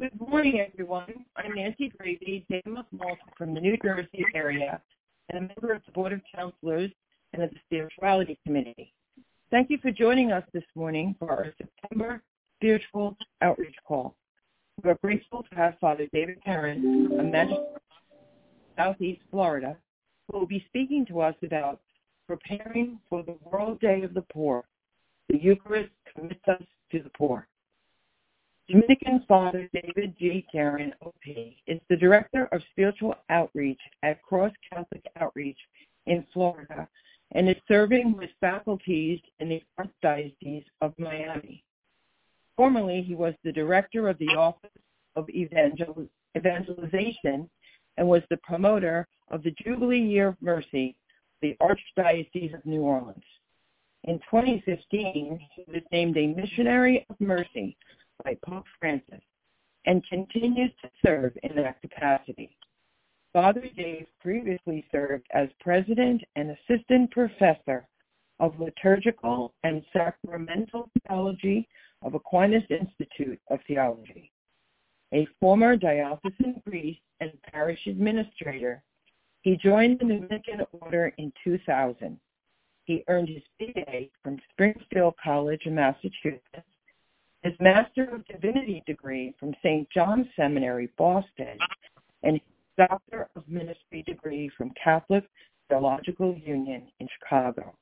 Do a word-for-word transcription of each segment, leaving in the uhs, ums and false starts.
Good morning, everyone. I'm Nancy Grady, Dame of Malta from the New Jersey area, and a member of the Board of Counselors and of the Spirituality Committee. Thank you for joining us this morning for our September Spiritual Outreach Call. We are grateful to have Father David Karen, a magistrate from Southeast Florida, who will be speaking to us about preparing for the World Day of the Poor. The Eucharist commits us to the poor. Dominican Father David G. Karen, O P, is the Director of Spiritual Outreach at Cross Catholic Outreach in Florida and is serving with faculties in the Archdiocese of Miami. Formerly, he was the Director of the Office of Evangel- Evangelization and was the promoter of the Jubilee Year of Mercy, the Archdiocese of New Orleans. In twenty fifteen, he was named a Missionary of Mercy by Pope Francis and continues to serve in that capacity. Father Dave previously served as President and Assistant Professor of Liturgical and Sacramental Theology of Aquinas Institute of Theology. A former diocesan priest and parish administrator, he joined the Dominican Order in two thousand. He earned his B A from Springfield College in Massachusetts, his Master of Divinity degree from Saint John's Seminary, Boston, and his Doctor of Ministry degree from Catholic Theological Union in Chicago.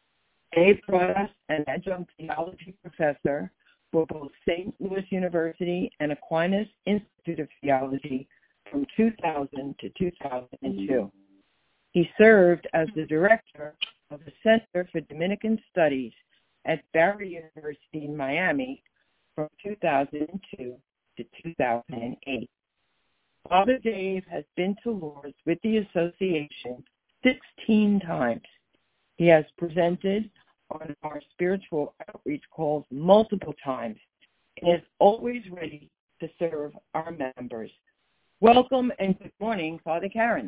Dave brought us an adjunct theology professor for both Saint Louis University and Aquinas Institute of Theology from two thousand to two thousand two. He served as the director of the Center for Dominican Studies at Barry University in Miami from two thousand two to two thousand eight. Father Dave has been to Lourdes with the association sixteen times. He has presented on our spiritual outreach calls multiple times and is always ready to serve our members. Welcome and good morning, Father Karen.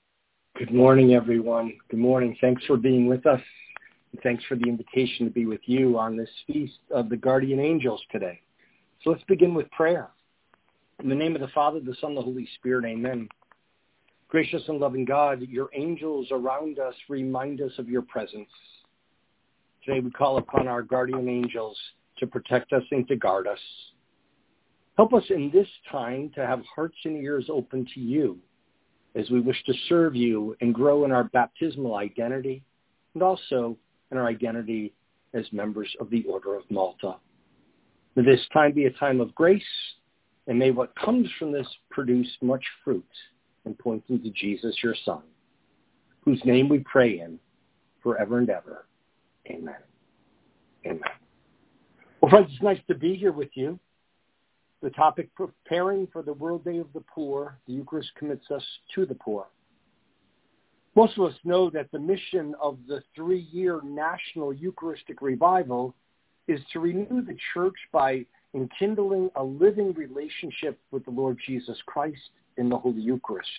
Good morning, everyone. Good morning. Thanks for being with us. And thanks for the invitation to be with you on this feast of the Guardian Angels today. So let's begin with prayer. In the name of the Father, the Son, the Holy Spirit, amen. Gracious and loving God, your angels around us remind us of your presence. Today we call upon our guardian angels to protect us and to guard us. Help us in this time to have hearts and ears open to you as we wish to serve you and grow in our baptismal identity and also in our identity as members of the Order of Malta. May this time be a time of grace, and may what comes from this produce much fruit and pointing to Jesus, your Son, whose name we pray in forever and ever. Amen. Amen. Well, friends, it's nice to be here with you. The topic, preparing for the World Day of the Poor, the Eucharist commits us to the poor. Most of us know that the mission of the three-year National Eucharistic Revival is to renew the Church by enkindling a living relationship with the Lord Jesus Christ in the Holy Eucharist.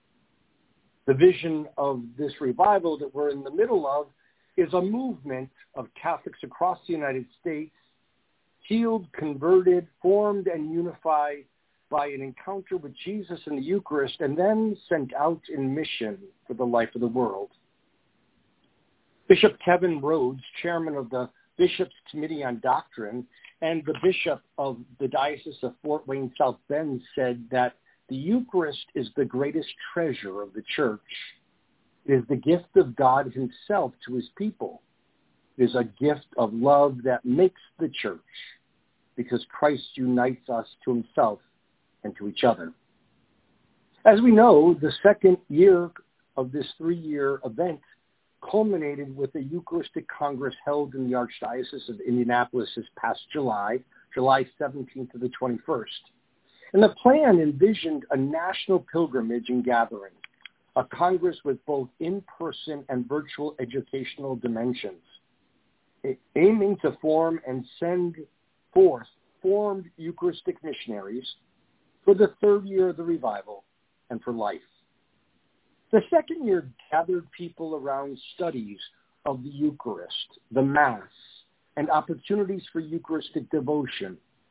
The vision of this revival that we're in the middle of is a movement of Catholics across the United States, healed, converted, formed, and unified by an encounter with Jesus in the Eucharist, and then sent out in mission for the life of the world. Bishop Kevin Rhodes, chairman of the Bishops' Committee on Doctrine, and the bishop of the Diocese of Fort Wayne South Bend, said that the Eucharist is the greatest treasure of the Church. It is the gift of God himself to his people. It is a gift of love that makes the Church, because Christ unites us to himself and to each other. As we know, the second year of this three-year event culminated with a Eucharistic Congress held in the Archdiocese of Indianapolis this past July, July seventeenth to the twenty-first. And the plan envisioned a national pilgrimage and gathering, a Congress with both in-person and virtual educational dimensions, aiming to form and send forth formed Eucharistic missionaries for the third year of the revival and for life. The second year gathered people around studies of the Eucharist, the Mass, and opportunities for Eucharistic devotion,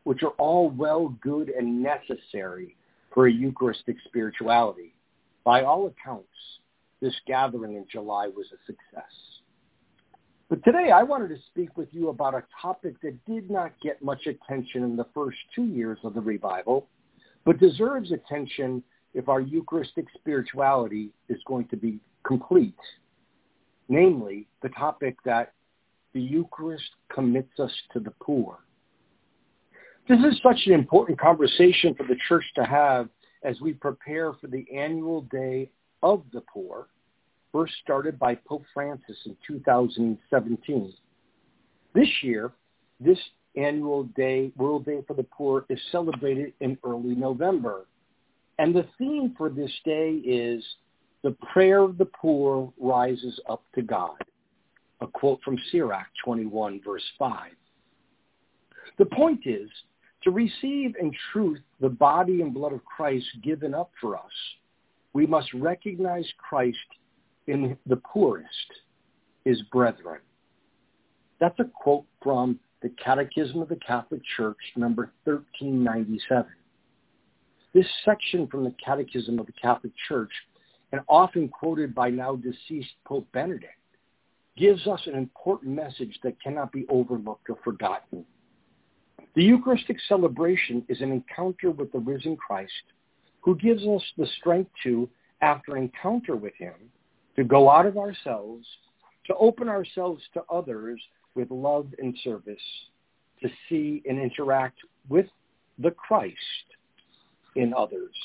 which are all well, good, and necessary for a Eucharistic spirituality. By all accounts, this gathering in July was a success. But today I wanted to speak with you about a topic that did not get much attention in the first two years of the revival, but deserves attention if our Eucharistic spirituality is going to be complete. Namely, the topic that the Eucharist commits us to the poor. This is such an important conversation for the church to have as we prepare for the annual Day of the Poor, first started by Pope Francis in two thousand seventeen. This year, this annual day, World Day for the Poor, is celebrated in early November. And the theme for this day is, "The prayer of the poor rises up to God," a quote from Sirach twenty-one, verse five. The point is, to receive in truth the body and blood of Christ given up for us, we must recognize Christ in the poorest, his brethren. That's a quote from the Catechism of the Catholic Church, number thirteen ninety-seven. This section from the Catechism of the Catholic Church, and often quoted by now deceased Pope Benedict, gives us an important message that cannot be overlooked or forgotten. The Eucharistic celebration is an encounter with the risen Christ, who gives us the strength to, after encounter with him, to go out of ourselves, to open ourselves to others with love and service, to see and interact with the Christ in others.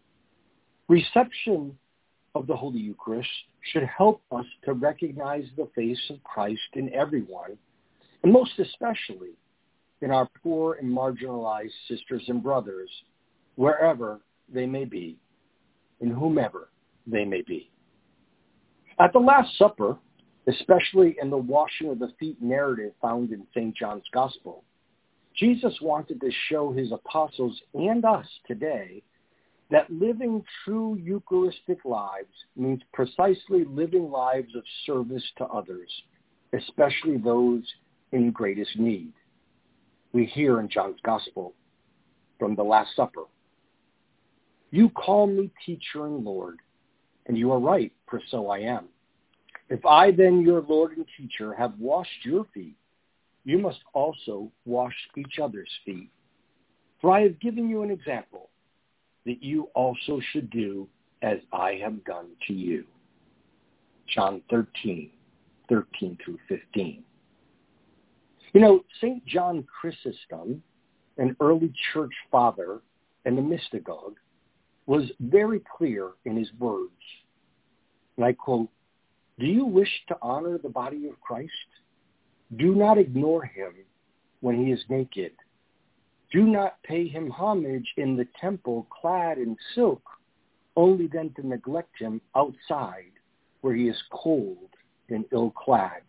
Reception of the Holy Eucharist should help us to recognize the face of Christ in everyone, and most especially in our poor and marginalized sisters and brothers, wherever they may be, and whomever they may be. At the Last Supper, especially in the washing of the feet narrative found in Saint John's Gospel, Jesus wanted to show his apostles and us today that living true Eucharistic lives means precisely living lives of service to others, especially those in greatest need. We hear in John's Gospel from the Last Supper, "You call me teacher and Lord, and you are right, for so I am. If I then, your Lord and teacher, have washed your feet, you must also wash each other's feet. For I have given you an example, that you also should do as I have done to you." John thirteen, thirteen through fifteen. You know, Saint John Chrysostom, an early church father and a mystagogue, was very clear in his words. And I quote, "Do you wish to honor the body of Christ? Do not ignore him when he is naked. Do not pay him homage in the temple clad in silk, only then to neglect him outside where he is cold and ill-clad.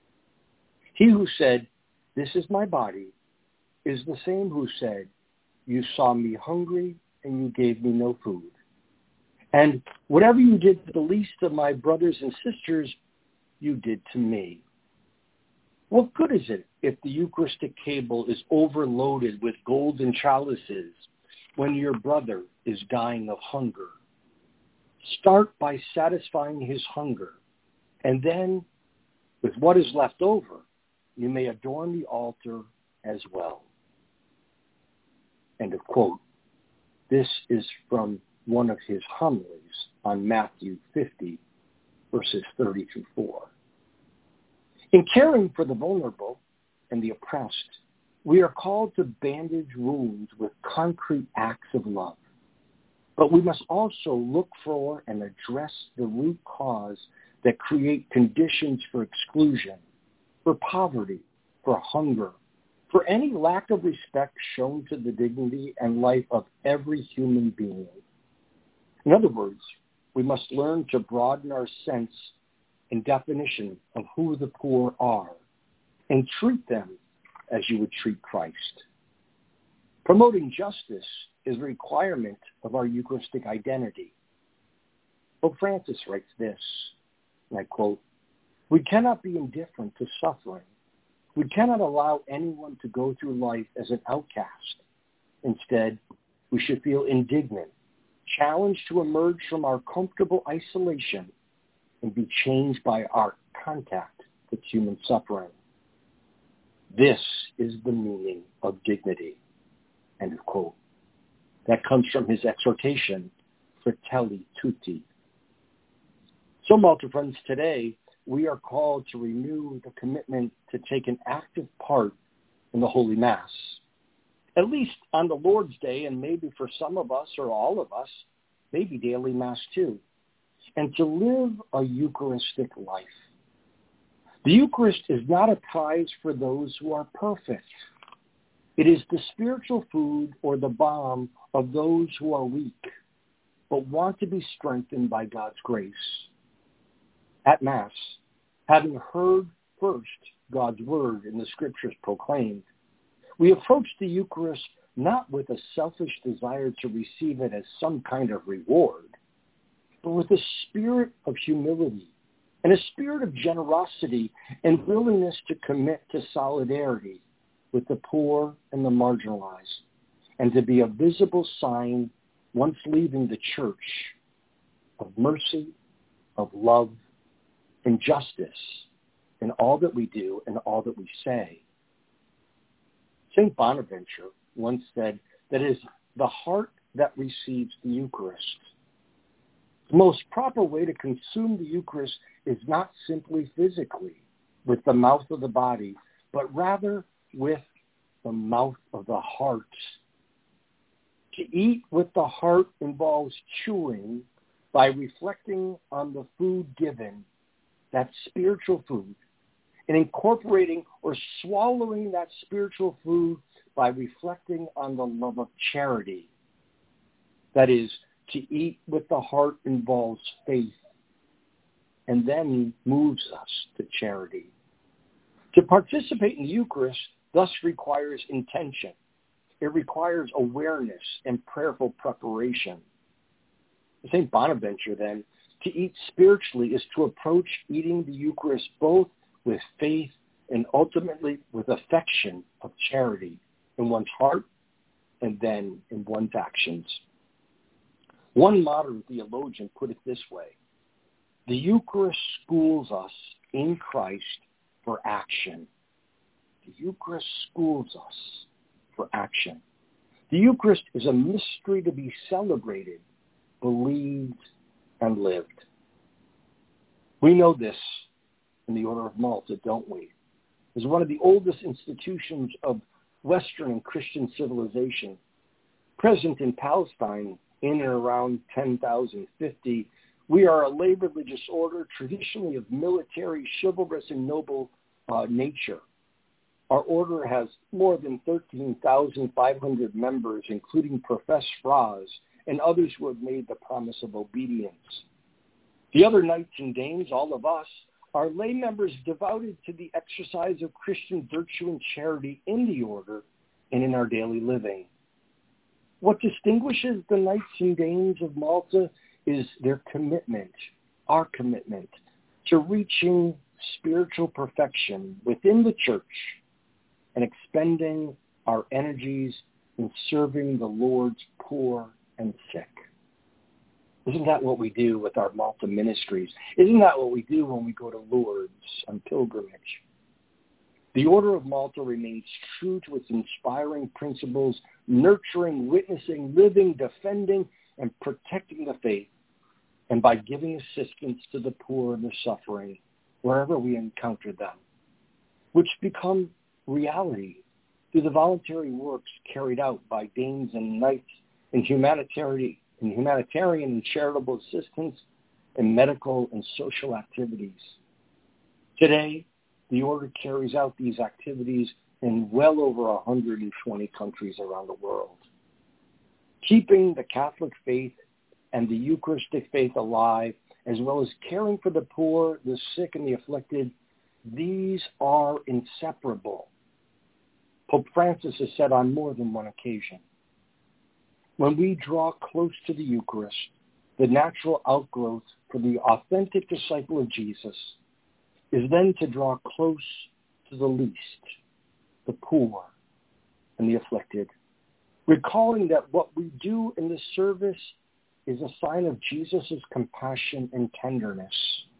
He who said, 'This is my body,' is the same who said, 'You saw me hungry and you gave me no food.' And whatever you did to the least of my brothers and sisters, you did to me." What good is it if the Eucharistic table is overloaded with golden chalices when your brother is dying of hunger? Start by satisfying his hunger, and then, with what is left over, you may adorn the altar as well. End of quote. This is from one of his homilies on Matthew fifty, verses thirty through four. In caring for the vulnerable and the oppressed, we are called to bandage wounds with concrete acts of love. But we must also look for and address the root cause that create conditions for exclusion, for poverty, for hunger, for any lack of respect shown to the dignity and life of every human being. In other words, we must learn to broaden our sense and definition of who the poor are and treat them as you would treat Christ. Promoting justice is a requirement of our Eucharistic identity. Pope Francis writes this, and I quote, "We cannot be indifferent to suffering We cannot allow anyone to go through life as an outcast. Instead, we should feel indignant, challenged to emerge from our comfortable isolation and be changed by our contact with human suffering. This is the meaning of dignity. End of quote. That comes from his exhortation, Fratelli Tutti. So, Malta friends, today we are called to renew the commitment to take an active part in the Holy Mass, at least on the Lord's Day, and maybe for some of us or all of us, maybe daily Mass too, and to live a Eucharistic life. The Eucharist is not a prize for those who are perfect. It is the spiritual food or the balm of those who are weak, but want to be strengthened by God's grace. At Mass, having heard first God's word in the Scriptures proclaimed, we approach the Eucharist not with a selfish desire to receive it as some kind of reward, but with a spirit of humility and a spirit of generosity and willingness to commit to solidarity with the poor and the marginalized, and to be a visible sign, once leaving the church, of mercy, of love, and justice in all that we do and all that we say. Saint Bonaventure once said that it is the heart that receives the Eucharist. The most proper way to consume the Eucharist is not simply physically, with the mouth of the body, but rather with the mouth of the heart. To eat with the heart involves chewing by reflecting on the food given, that spiritual food, and incorporating or swallowing that spiritual food by reflecting on the love of charity. That is, to eat with the heart involves faith and then moves us to charity. To participate in the Eucharist thus requires intention. It requires awareness and prayerful preparation. Saint Bonaventure, then, to eat spiritually is to approach eating the Eucharist both with faith and ultimately with affection of charity in one's heart and then in one's actions. One modern theologian put it this way: the Eucharist schools us in Christ for action. The Eucharist schools us for action. The Eucharist is a mystery to be celebrated, believed, and lived. We know this in the Order of Malta, don't we? As one of the oldest institutions of Western and Christian civilization, present in Palestine in and around ten thousand fifty, we are a lay religious order traditionally of military, chivalrous, and noble uh, nature. Our order has more than thirteen thousand five hundred members, including professed Fras and others who have made the promise of obedience. The other knights and dames, all of us, are lay members devoted to the exercise of Christian virtue and charity in the order and in our daily living. What distinguishes the knights and dames of Malta is their commitment, our commitment, to reaching spiritual perfection within the church and expending our energies in serving the Lord's poor and sick. Isn't that what we do with our Malta ministries? Isn't that what we do when we go to Lourdes on pilgrimage? The Order of Malta remains true to its inspiring principles, nurturing, witnessing, living, defending, and protecting the faith, and by giving assistance to the poor and the suffering wherever we encounter them, which become reality through the voluntary works carried out by dames and knights in humanitarian, in humanitarian and charitable assistance and medical and social activities. Today, the Order carries out these activities in well over one hundred twenty countries around the world. Keeping the Catholic faith and the Eucharistic faith alive, as well as caring for the poor, the sick, and the afflicted, these are inseparable. Pope Francis has said on more than one occasion, when we draw close to the Eucharist, the natural outgrowth for the authentic disciple of Jesus is then to draw close to the least, the poor, and the afflicted, recalling that what we do in this service is a sign of Jesus' compassion and tenderness.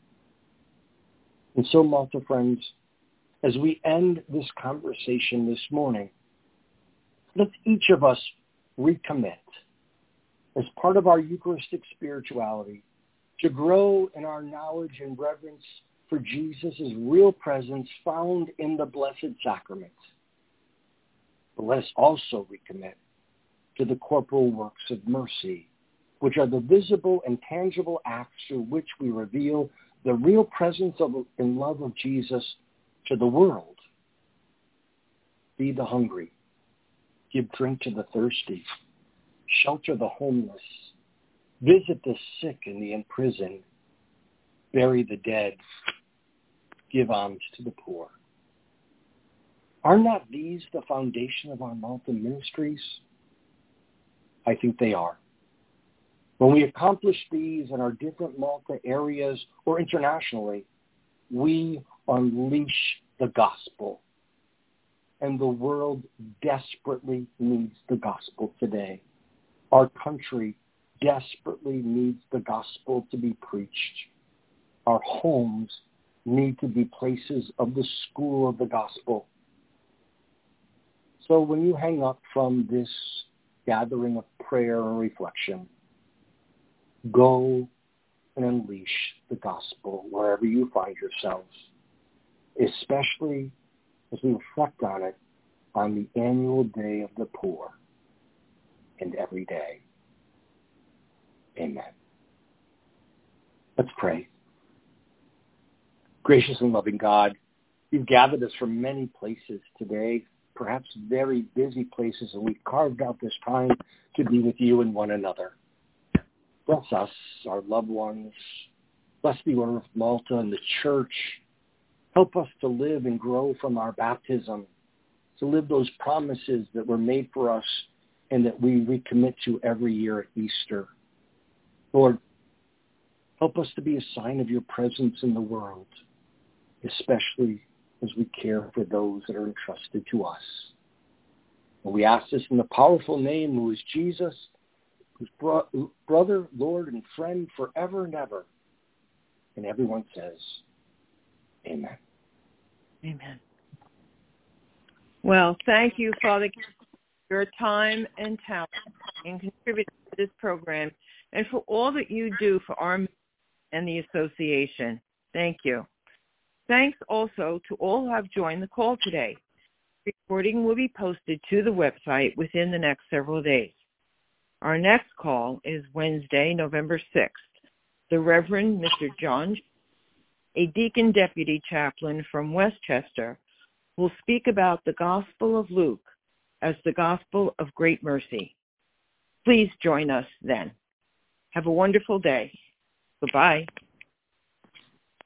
And so, Malta friends, as we end this conversation this morning, let each of us recommit as part of our Eucharistic spirituality to grow in our knowledge and reverence for Jesus' real presence found in the Blessed Sacrament. But let us also recommit to the corporal works of mercy, which are the visible and tangible acts through which we reveal the real presence of and love of Jesus to the world. Feed the hungry, give drink to the thirsty, shelter the homeless, visit the sick and the imprisoned, bury the dead, give alms to the poor. Are not these the foundation of our Malta ministries? I think they are. When we accomplish these in our different Malta areas or internationally, we unleash the gospel. And the world desperately needs the gospel today. Our country desperately needs the gospel to be preached. Our homes need to be places of the school of the gospel. So when you hang up from this gathering of prayer and reflection, go and unleash the gospel wherever you find yourselves, especially as we reflect on it on the annual Day of the Poor and every day. Amen. Let's pray. Gracious and loving God, you've gathered us from many places today, perhaps very busy places, and we've carved out this time to be with you and one another. Bless us, our loved ones. Bless the Order of Malta and the Church. Help us to live and grow from our baptism, to live those promises that were made for us and that we recommit to every year at Easter. Lord, help us to be a sign of your presence in the world, especially as we care for those that are entrusted to us. And we ask this in the powerful name who is Jesus, whose bro- brother, Lord, and friend forever and ever. And everyone says, amen. Amen. Well, thank you, Father, for your time and talent in contributing to this program and for all that you do for our and the association. Thank you. Thanks also to all who have joined the call today. The recording will be posted to the website within the next several days. Our next call is Wednesday, November sixth. The Reverend Mister John, a deacon deputy chaplain from Westchester, will speak about the Gospel of Luke as the Gospel of Great Mercy. Please join us then. Have a wonderful day. Goodbye.